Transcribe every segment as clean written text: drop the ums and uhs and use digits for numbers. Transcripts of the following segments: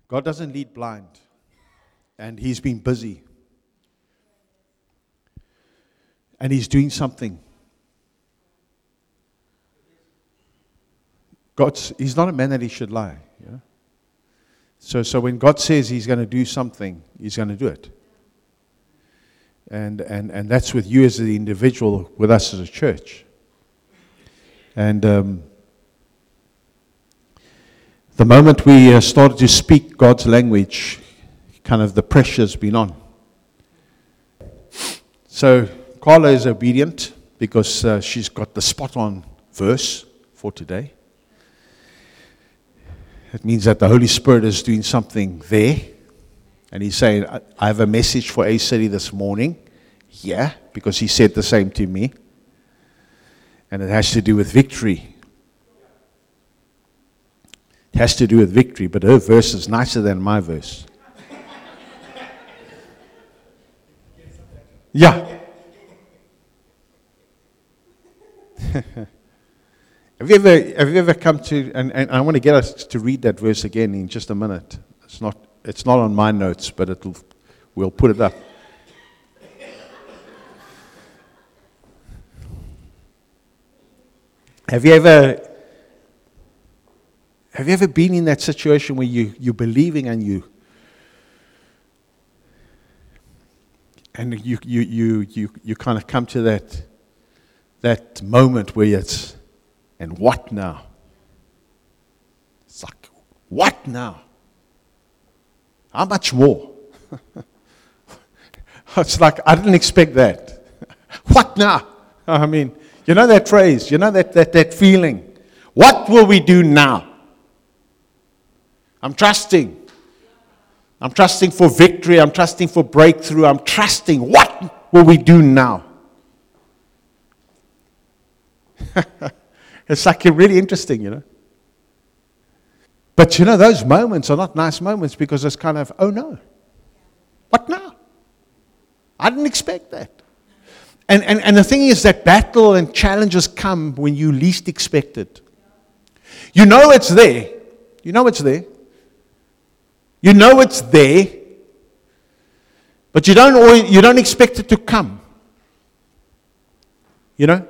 God doesn't lead blind, and He's been busy. And He's doing something. He's not a man that He should lie. Yeah? So when God says He's going to do something, He's going to do it. And that's with you as the individual, with us as a church. And the moment we started to speak God's language, kind of the pressure's been on. So Carla is obedient because she's got the spot-on verse for today. It means that the Holy Spirit is doing something there. And He's saying, I have a message for A City this morning. Yeah, because He said the same to me. And it has to do with victory. It has to do with victory, but her verse is nicer than my verse. Yeah. Have you ever come to, and I want to get us to read that verse again in just a minute. It's not on my notes, but we'll put it up. Have you ever been in that situation where you're believing and you kind of come to that moment where it's, and what now? It's like, what now? How much more? It's like, I didn't expect that. What now? I mean, you know that phrase, you know that feeling. What will we do now? I'm trusting. I'm trusting for victory. I'm trusting for breakthrough. I'm trusting. What will we do now? It's like really interesting, you know. But you know, those moments are not nice moments because it's kind of, oh no. What now? I didn't expect that. And the thing is that battle and challenges come when you least expect it. You know it's there. You know it's there. You know it's there. But you don't expect it to come. You know?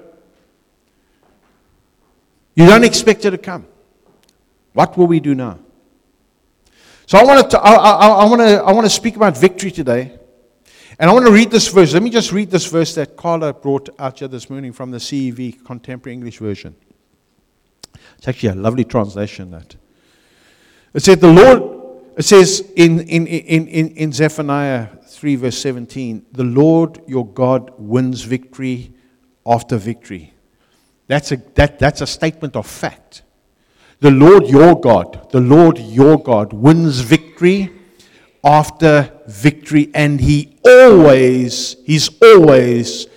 You don't expect it to come. What will we do now? So I want to speak about victory today. And I want to read this verse. Let me just read this verse that Carla brought out here this morning from the CEV, Contemporary English Version. It's actually a lovely translation, that. It said, it says in Zephaniah 3 verse 17, the Lord your God wins victory after victory. That's a statement of fact. The Lord your God wins victory after victory, and He is always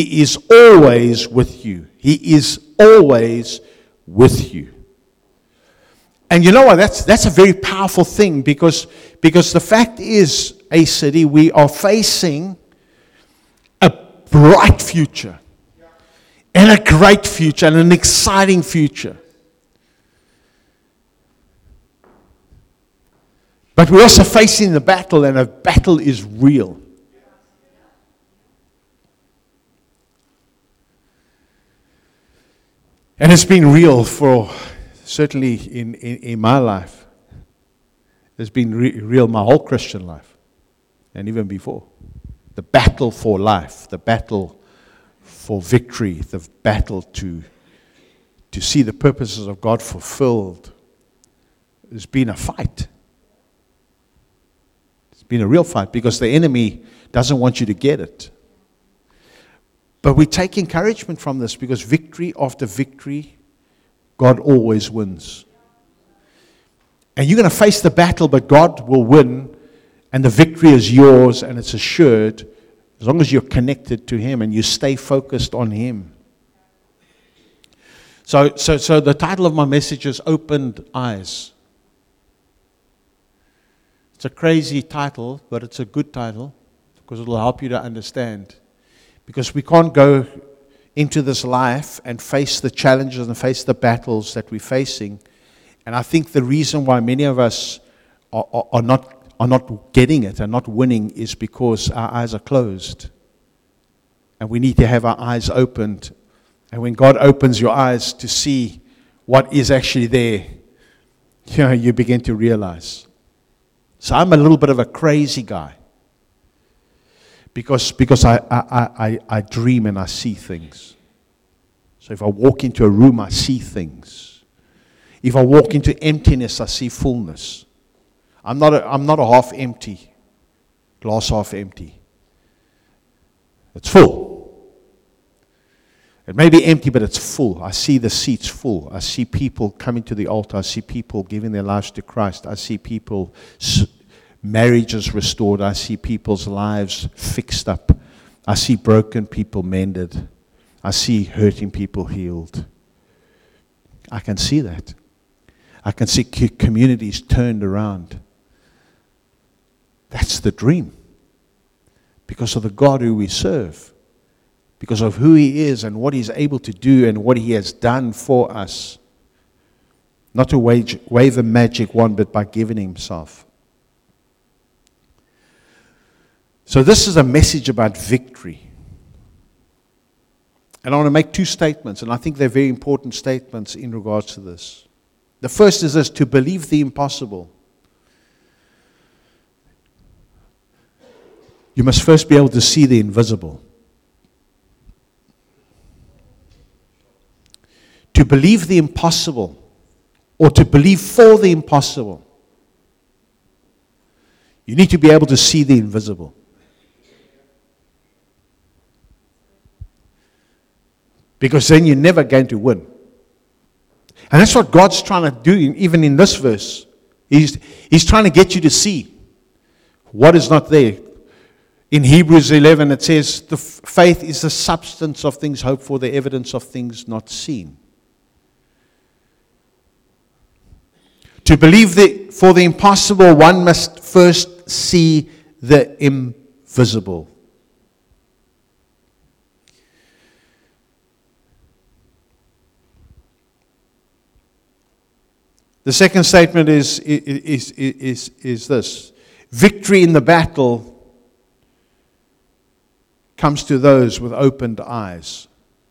with you. He is always with you. And you know what? That's a very powerful thing because the fact is, A City, we are facing a bright future and a great future and an exciting future. But we're also facing the battle, and a battle is real. And it's been real for, certainly in my life. It's been real my whole Christian life, and even before. The battle for life, the battle for victory, the battle to see the purposes of God fulfilled. It's been a fight. Been a real fight because the enemy doesn't want you to get it. But we take encouragement from this because victory after victory, God always wins. And you're going to face the battle, but God will win, and the victory is yours, and it's assured as long as you're connected to Him and you stay focused on Him. So the title of my message is Opened Eyes. It's a crazy title, but it's a good title because it will help you to understand. Because we can't go into this life and face the challenges and face the battles that we're facing. And I think the reason why many of us are not getting it and not winning is because our eyes are closed. And we need to have our eyes opened. And when God opens your eyes to see what is actually there, you begin to realize. So I'm a little bit of a crazy guy. Because I dream and I see things. So if I walk into a room, I see things. If I walk into emptiness, I see fullness. I'm not a half empty, glass half empty. It's full. It may be empty, but it's full. I see the seats full. I see people coming to the altar. I see people giving their lives to Christ. I see people, marriages restored. I see people's lives fixed up. I see broken people mended. I see hurting people healed. I can see that. I can see communities turned around. That's the dream. Because of the God who we serve. Because of who He is and what He's able to do and what He has done for us. Not to wave a magic wand, but by giving Himself. So this is a message about victory. And I want to make two statements, and I think they're very important statements in regards to this. The first is this: to believe the impossible. You must first be able to see the invisible. To believe the impossible, or to believe for the impossible, you need to be able to see the invisible. Because then you're never going to win. And that's what God's trying to do, even in this verse. He's trying to get you to see what is not there. In Hebrews 11 it says, the faith is the substance of things hoped for, the evidence of things not seen. To believe for the impossible, one must first see the invisible. The second statement is this: victory in the battle comes to those with opened eyes.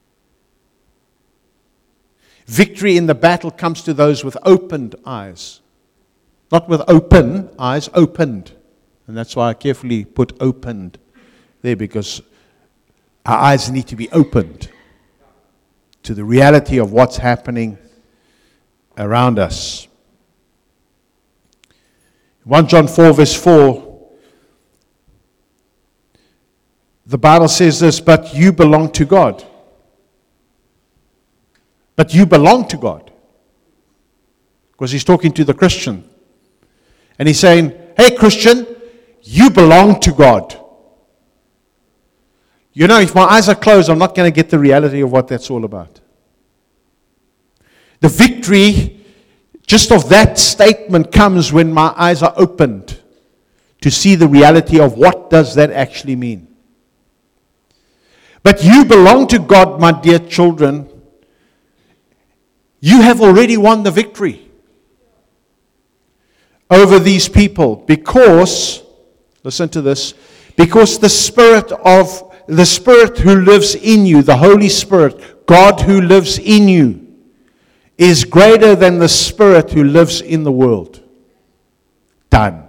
Victory in the battle comes to those with opened eyes. Not with open eyes, opened. And that's why I carefully put opened there, because our eyes need to be opened to the reality of what's happening around us. 1 John 4 verse 4, the Bible says this: but you belong to God. But you belong to God. Because he's talking to the Christian. And he's saying, hey Christian, you belong to God. You know, if my eyes are closed, I'm not going to get the reality of what that's all about. The victory just of that statement comes when my eyes are opened to see the reality of what does that actually mean. But you belong to God, my dear children. You have already won the victory over these people because, listen to this, because the Spirit who lives in you, the Holy Spirit, God who lives in you, is greater than the spirit who lives in the world. Done.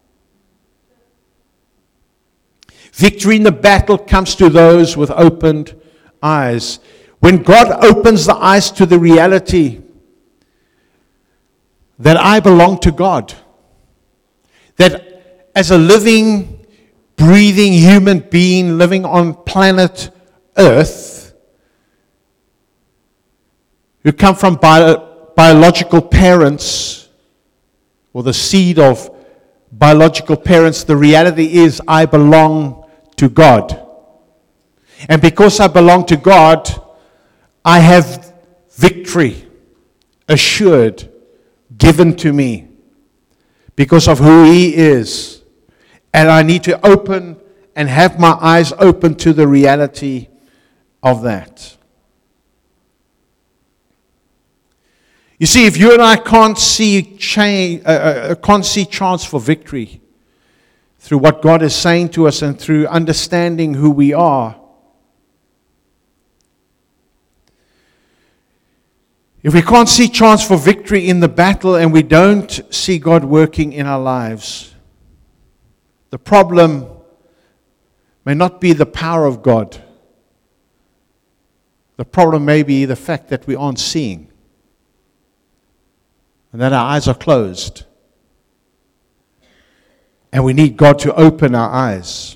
Victory in the battle comes to those with opened eyes. When God opens the eyes to the reality that I belong to God, that as a living, breathing human being living on planet Earth, who come from biological parents, or the seed of biological parents, the reality is I belong to God. And because I belong to God, I have victory assured, given to me, because of who He is. And I need to open and have my eyes open to the reality of that. You see, if you and I can't see chance for victory through what God is saying to us and through understanding who we are, if we can't see chance for victory in the battle and we don't see God working in our lives, the problem may not be the power of God. The problem may be the fact that we aren't seeing and that our eyes are closed. And we need God to open our eyes.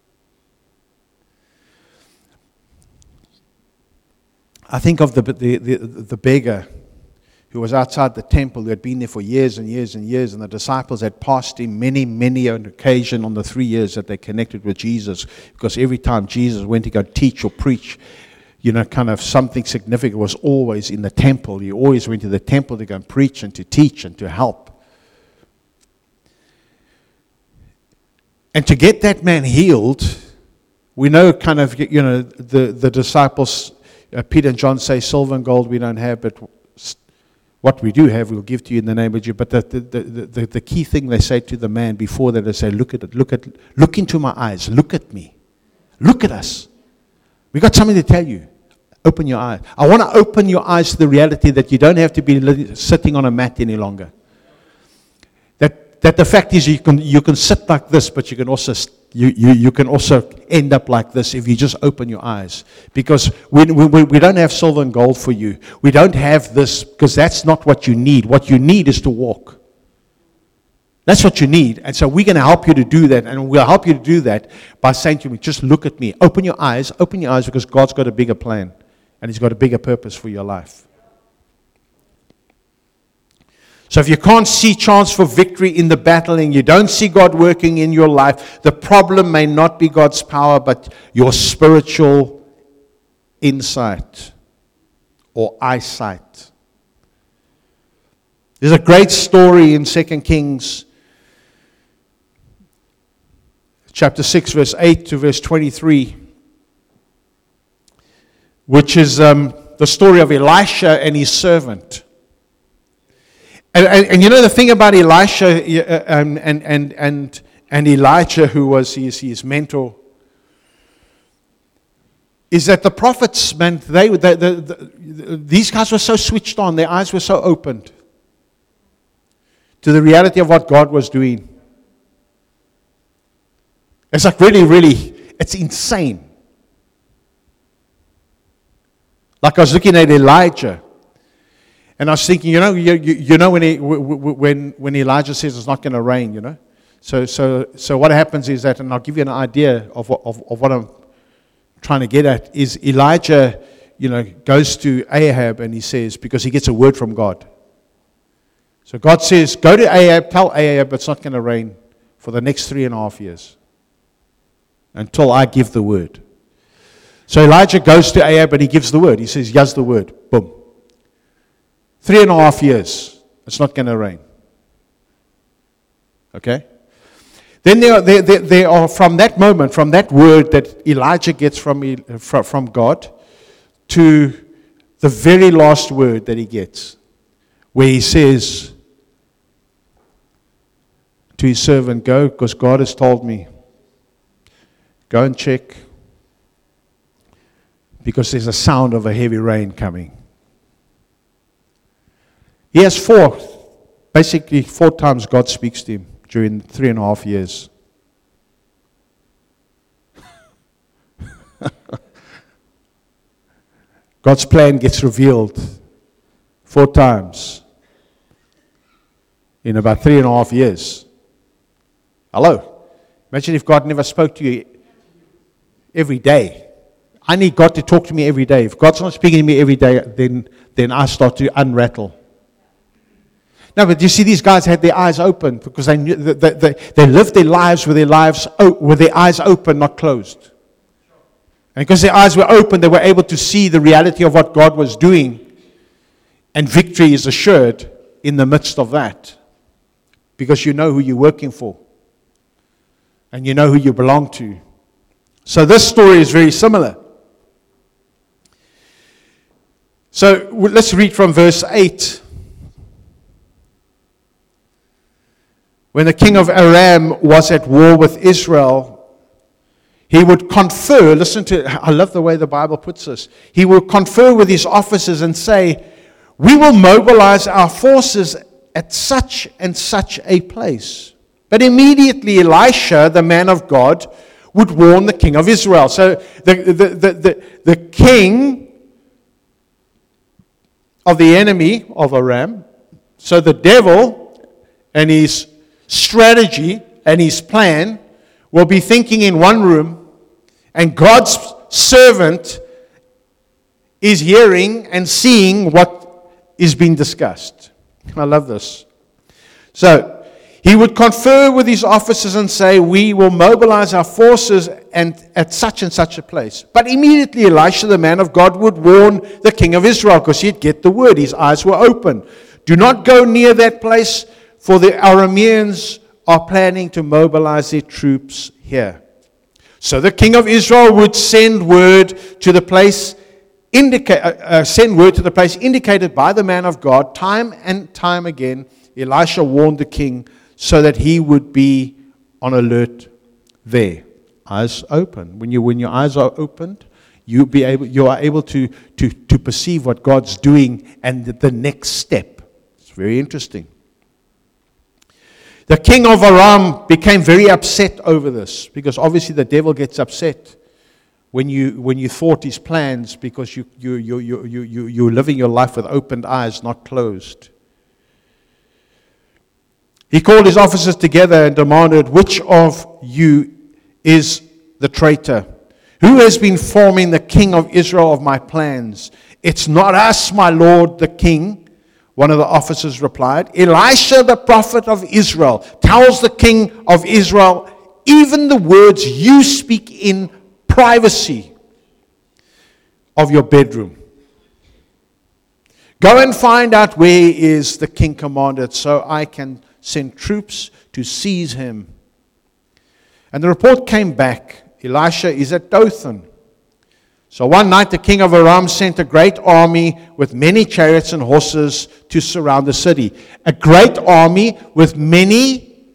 I think of the beggar who was outside the temple, who had been there for years and years and years, and the disciples had passed him many an occasion on the 3 years that they connected with Jesus, because every time Jesus went to go teach or preach, kind of something significant was always in the temple. He always went to the temple to go and preach and to teach and to help. And to get that man healed, we know the disciples, Peter and John say, silver and gold we don't have, but what we do have we'll give to you in the name of Jesus. But the key thing they say to the man before that, they say, look into my eyes, look at me, look at us. We got something to tell you. Open your eyes. I want to open your eyes to the reality that you don't have to be sitting on a mat any longer. That the fact is you can sit like this, but you can also end up like this if you just open your eyes. Because we don't have silver and gold for you. We don't have this because that's not what you need. What you need is to walk. That's what you need. And so we're going to help you to do that. And we'll help you to do that by saying to me, just look at me. Open your eyes because God's got a bigger plan. And He's got a bigger purpose for your life. So if you can't see chance for victory in the battle and you don't see God working in your life, the problem may not be God's power, but your spiritual insight or eyesight. There's a great story in 2 Kings chapter 6, verse 8 to verse 23, which is the story of Elisha and his servant. And you know the thing about Elisha and Elijah, who was his mentor, is that the prophets, man, these guys were so switched on, their eyes were so opened to the reality of what God was doing. It's like really, it's insane. Like I was looking at Elijah, and I was thinking, when Elijah says it's not going to rain, So what happens is that, and I'll give you an idea of what I'm trying to get at, is Elijah, goes to Ahab and he says, because he gets a word from God. So God says, go to Ahab, tell Ahab it's not going to rain for the next 3.5 years until I give the word. So Elijah goes to Ahab and he gives the word. He says, here's the word. Boom. 3.5 years, it's not going to rain. Okay? Then they are from that moment, from that word that Elijah gets from God, to the very last word that he gets, where he says to his servant, go, because God has told me. Go and check, because there's a sound of a heavy rain coming. He has basically four times God speaks to him during 3.5 years. God's plan gets revealed 4 times in about 3.5 years. Hello? Imagine if God never spoke to you every day. I need God to talk to me every day. If God's not speaking to me every day, then I start to unrattle. No, but you see, these guys had their eyes open because they knew they lived their lives with their eyes open, not closed. And because their eyes were open, they were able to see the reality of what God was doing. And victory is assured in the midst of that. Because you know who you're working for. And you know who you belong to. So this story is very similar. So let's read from verse 8. when the king of Aram was at war with Israel, he would confer, listen to, I love the way the Bible puts this. He would confer with his officers and say, we will mobilize our forces at such and such a place. But immediately Elisha, the man of God, would warn the king of Israel. So the king of the enemy of Aram, so the devil and his strategy and his plan will be thinking in one room, and God's servant is hearing and seeing what is being discussed. I love this. So, he would confer with his officers and say, we will mobilize our forces and at such and such a place. But immediately Elisha, the man of God, would warn the king of Israel, because he'd get the word. His eyes were open. Do not go near that place, for the Arameans are planning to mobilize their troops here. So the king of Israel would send word to the place indicated by the man of God. Time and time again, Elisha warned the king so that he would be on alert there. Eyes open. When your eyes are opened, you are able to perceive what God's doing and the next step. It's very interesting. The king of Aram became very upset over this, because obviously the devil gets upset when you thwart his plans, because you're living your life with opened eyes, not closed. He called his officers together and demanded, which of you is the traitor? Who has been informing the king of Israel of my plans? It's not us, my lord, the king. One of the officers replied. Elisha, the prophet of Israel, tells the king of Israel even the words you speak in privacy of your bedroom. Go and find out where is the king commanded, so I can send troops to seize him. And the report came back. Elisha is at Dothan. So one night the king of Aram sent a great army with many chariots and horses to surround the city. A great army with many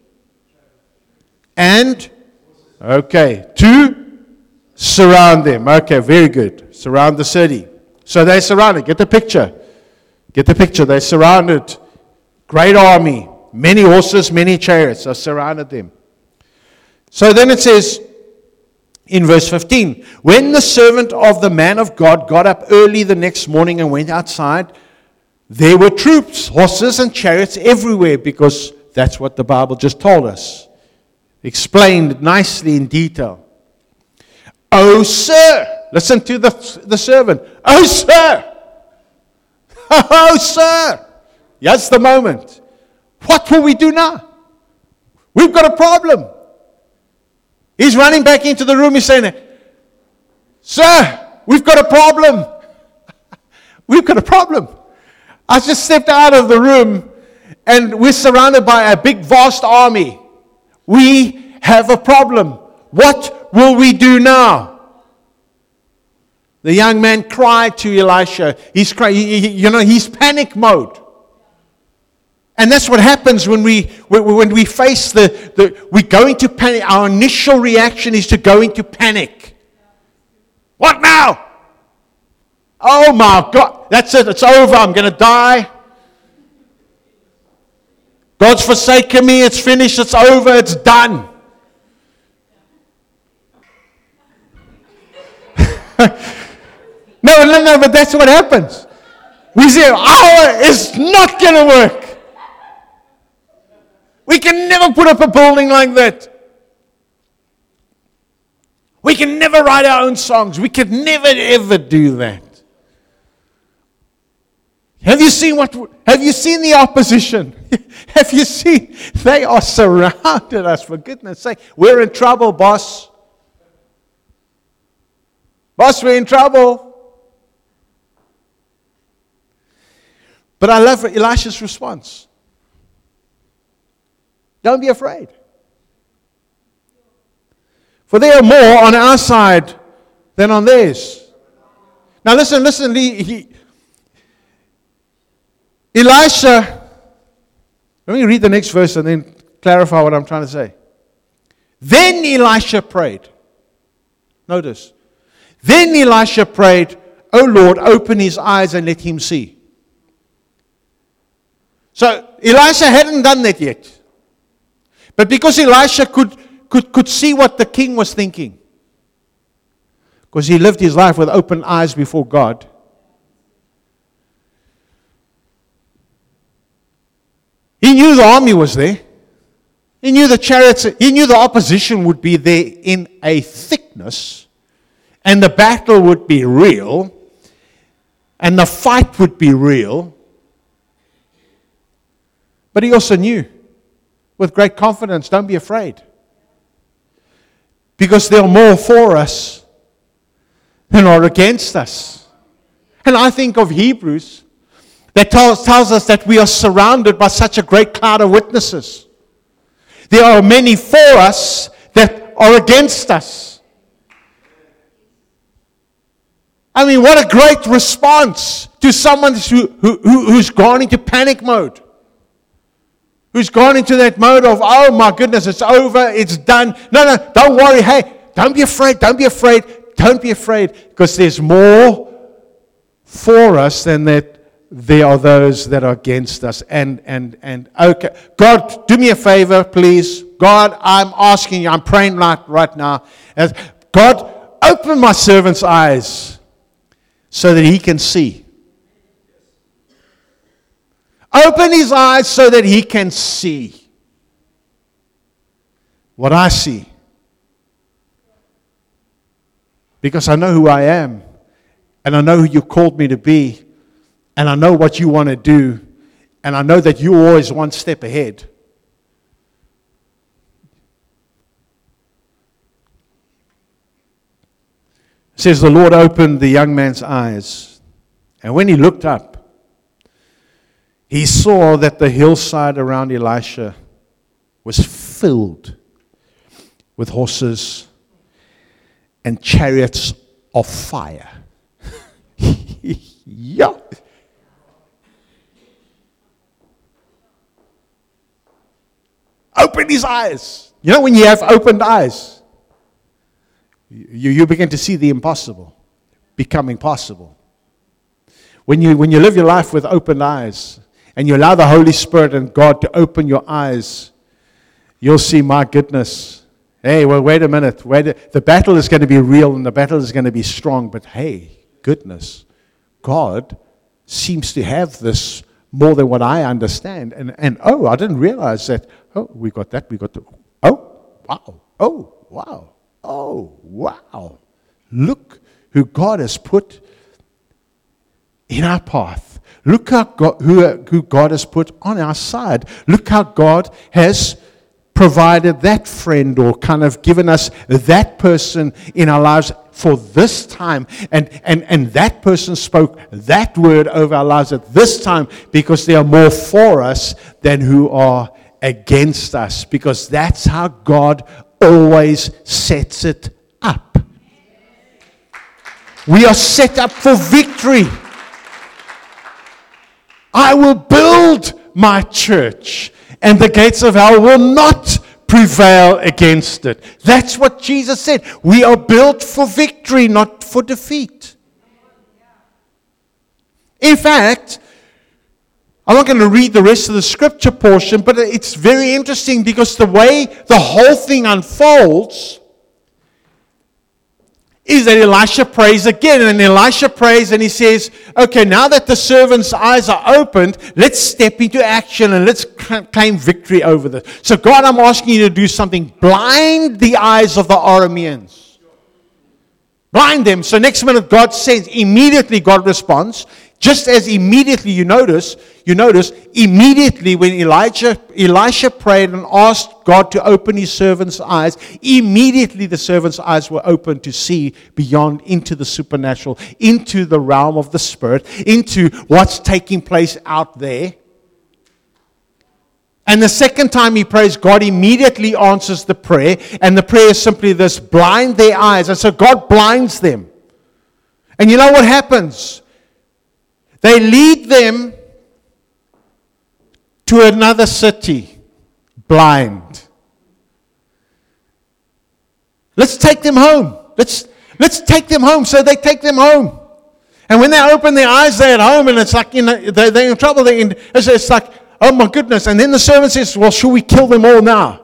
to surround them. Okay, very good. Surround the city. So they're surrounded. Get the picture. They're surrounded. Great army. Many horses, many chariots have surrounded them. So then it says in verse 15, when the servant of the man of God got up early the next morning and went outside, there were troops, horses and chariots everywhere, because that's what the Bible just told us. Explained nicely in detail. Oh, sir, listen to the servant. Oh, sir. Oh, sir. That's the moment. What will we do now? We've got a problem. He's running back into the room. He's saying, sir, we've got a problem. We've got a problem. I just stepped out of the room and we're surrounded by a big, vast army. We have a problem. What will we do now? The young man cried to Elisha. He's panic mode. And that's what happens when we face we go into panic. Our initial reaction is to go into panic. What now? Oh my God, that's it, it's over, I'm going to die. God's forsaken me, it's finished, it's over, it's done. No, but that's what happens. We say, it's not going to work. We can never put up a building like that. We can never write our own songs. We could never, ever do that. Have you seen the opposition? Have you seen? They are surrounded us, for goodness sake. We're in trouble, boss. Boss, we're in trouble. But I love Elisha's response. Don't be afraid. For there are more on our side than on theirs. Now listen. Elisha, let me read the next verse and then clarify what I'm trying to say. Then Elisha prayed. Notice. Then Elisha prayed, "O Lord, open his eyes and let him see." So Elisha hadn't done that yet. But because Elisha could see what the king was thinking, because he lived his life with open eyes before God, he knew the army was there. He knew the chariots, he knew the opposition would be there in a thickness, and the battle would be real, and the fight would be real. But he also knew, with great confidence, don't be afraid. Because there are more for us than are against us. And I think of Hebrews that tells us that we are surrounded by such a great cloud of witnesses. There are many for us that are against us. I mean, what a great response to someone who's gone into panic mode. Who's gone into that mode of, oh my goodness, it's over, it's done. No, don't worry. Hey, don't be afraid, don't be afraid, don't be afraid. Because there's more for us than that there are those that are against us. And okay, God, do me a favor, please. God, I'm asking you, I'm praying right now. As God, open my servant's eyes so that he can see. Open his eyes so that he can see what I see. Because I know who I am, and I know who you called me to be, and I know what you want to do, and I know that you're always one step ahead. It says the Lord opened the young man's eyes, and when he looked up, he saw that the hillside around Elisha was filled with horses and chariots of fire. Yeah. Open his eyes. You know, when you have opened eyes, you begin to see the impossible becoming possible. When you live your life with open eyes, and you allow the Holy Spirit and God to open your eyes, you'll see, my goodness, hey, well, wait a minute. The battle is going to be real and the battle is going to be strong. But hey, goodness, God seems to have this more than what I understand. And oh, I didn't realize that. Oh, we got that. Oh, wow. Oh, wow. Oh, wow. Look who God has put in our path. Look who God has put on our side. Look how God has provided that friend, or kind of given us that person in our lives for this time. And that person spoke that word over our lives at this time, because they are more for us than who are against us. Because that's how God always sets it up. We are set up for victory. I will build my church, and the gates of hell will not prevail against it. That's what Jesus said. We are built for victory, not for defeat. In fact, I'm not going to read the rest of the scripture portion, but it's very interesting because the way the whole thing unfolds is that Elisha prays again, and Elisha prays and he says, okay, now that the servant's eyes are opened, let's step into action and let's claim victory over this. So God, I'm asking you to do something. Blind the eyes of the Arameans. Blind them. So next minute God says, immediately God responds. Just as immediately you notice, immediately when Elisha prayed and asked God to open his servant's eyes, immediately the servant's eyes were opened to see beyond, into the supernatural, into the realm of the Spirit, into what's taking place out there. And the second time he prays, God immediately answers the prayer, and the prayer is simply this: blind their eyes. And so God blinds them. And you know what happens? They lead them to another city blind. Let's take them home. Let's take them home. So they take them home. And when they open their eyes, they're at home, and it's like, they're in trouble. It's like, oh my goodness. And then the servant says, well, should we kill them all now?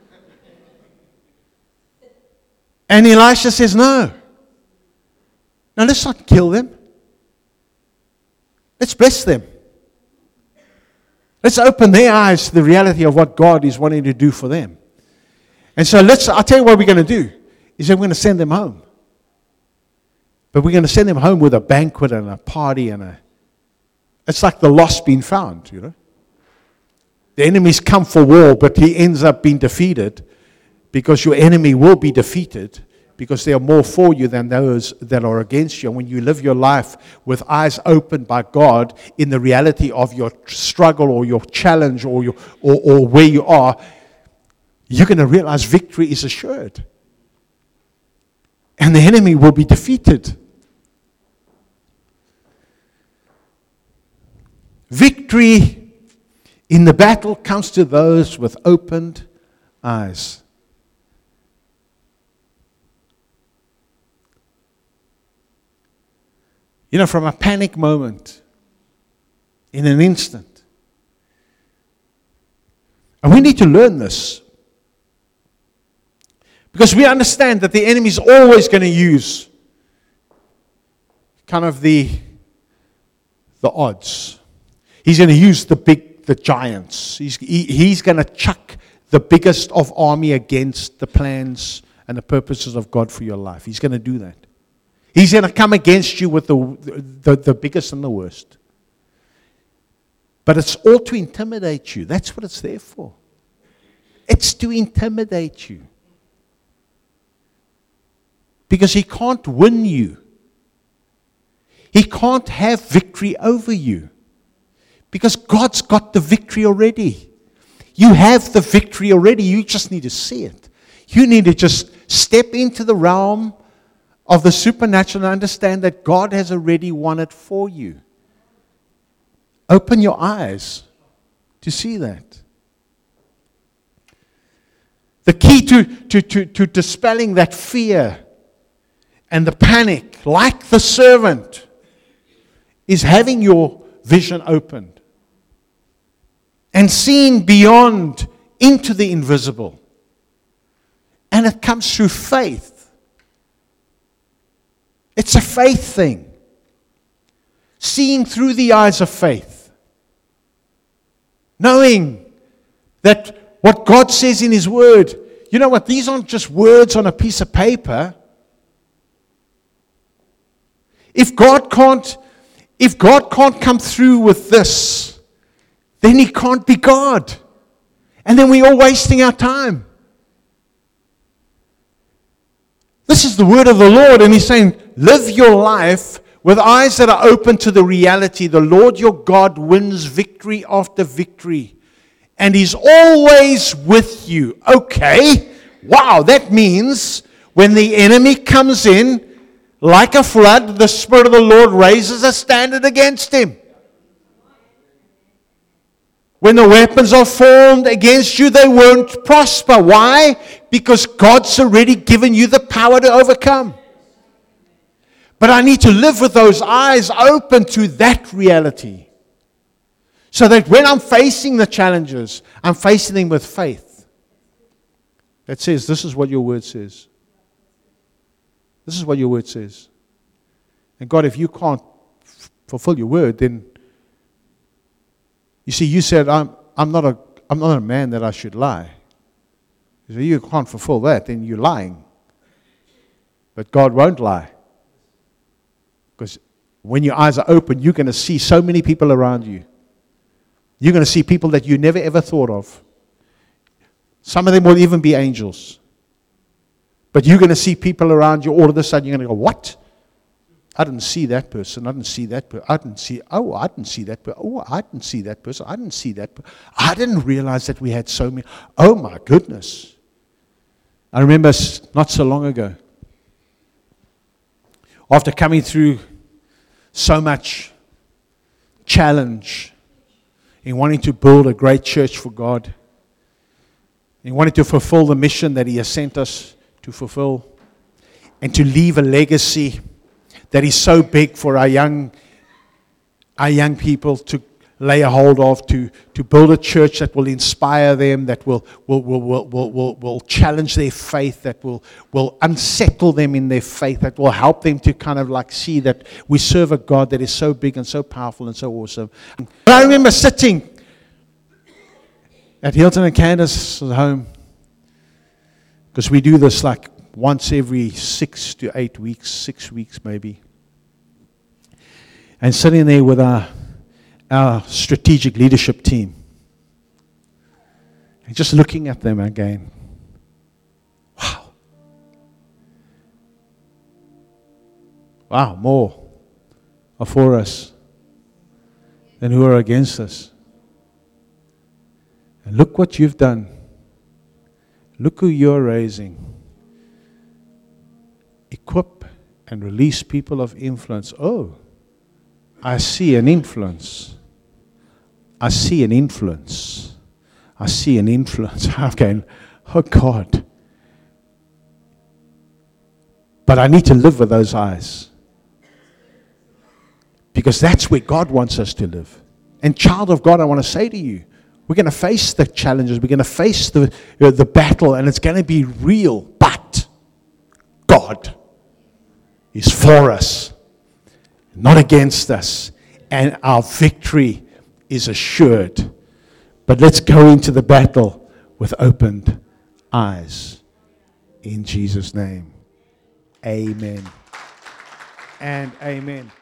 And Elisha says, no. No, let's not kill them. Let's bless them. Let's open their eyes to the reality of what God is wanting to do for them. And so I'll tell you what we're going to do, is that we're going to send them home. But we're going to send them home with a banquet and a party it's like the lost being found, The enemy's come for war, but he ends up being defeated, because your enemy will be defeated, because there are more for you than those that are against you. And when you live your life with eyes opened by God in the reality of your struggle or your challenge or where you are, you're going to realize victory is assured. And the enemy will be defeated. Victory in the battle comes to those with opened eyes. From a panic moment, in an instant. And we need to learn this. Because we understand that the enemy is always going to use kind of the odds. He's going to use the giants. He's going to chuck the biggest of army against the plans and the purposes of God for your life. He's going to do that. He's going to come against you with the biggest and the worst. But it's all to intimidate you. That's what it's there for. It's to intimidate you. Because he can't win you. He can't have victory over you. Because God's got the victory already. You have the victory already. You just need to see it. You need to just step into the realm of the supernatural and understand that God has already won it for you. Open your eyes to see that. The key to dispelling that fear and the panic, like the servant, is having your vision opened and seeing beyond into the invisible. And it comes through faith. It's a faith thing. Seeing through the eyes of faith. Knowing that what God says in His Word, you know what, these aren't just words on a piece of paper. If God can't come through with this, then He can't be God. And then we're all wasting our time. This is the word of the Lord, and He's saying, live your life with eyes that are open to the reality. The Lord your God wins victory after victory, and He's always with you. Okay, wow, that means when the enemy comes in like a flood, the Spirit of the Lord raises a standard against him. When the weapons are formed against you, they won't prosper. Why? Because God's already given you the power to overcome. But I need to live with those eyes open to that reality. So that when I'm facing the challenges, I'm facing them with faith. That says, this is what your word says. This is what your word says. And God, if you can't fulfill your word, then you see, you said, I'm not a man that I should lie. If you can't fulfill that, then you're lying. But God won't lie. Because when your eyes are open, you're going to see so many people around you. You're going to see people that you never ever thought of. Some of them will even be angels. But you're going to see people around you, all of a sudden you're going to go, what? I didn't see that person. I didn't see that person. I didn't see that person. Oh, I didn't see that person. I didn't see that person. I didn't realize that we had so many. Oh, my goodness. I remember not so long ago, after coming through so much challenge in wanting to build a great church for God, He wanted to fulfill the mission that He has sent us to fulfill, and to leave a legacy that is so big for our young people to lay a hold of, to build a church that will inspire them, that will challenge their faith, that will unsettle them in their faith, that will help them to kind of like see that we serve a God that is so big and so powerful and so awesome. I remember sitting at Hilton and Candace's home, because we do this like once every 6 to 8 weeks, 6 weeks maybe. And sitting there with our strategic leadership team, and just looking at them again. Wow, more are for us than who are against us. And look what you've done. Look who you're raising. Equip and release people of influence. Oh, I see an influence. I see an influence. I see an influence. I'm going, oh God. But I need to live with those eyes. Because that's where God wants us to live. And child of God, I want to say to you, we're going to face the challenges. We're going to face the battle, and it's going to be real. But God is for us, not against us. And our victory is assured. But let's go into the battle with opened eyes. In Jesus' name. Amen. And amen.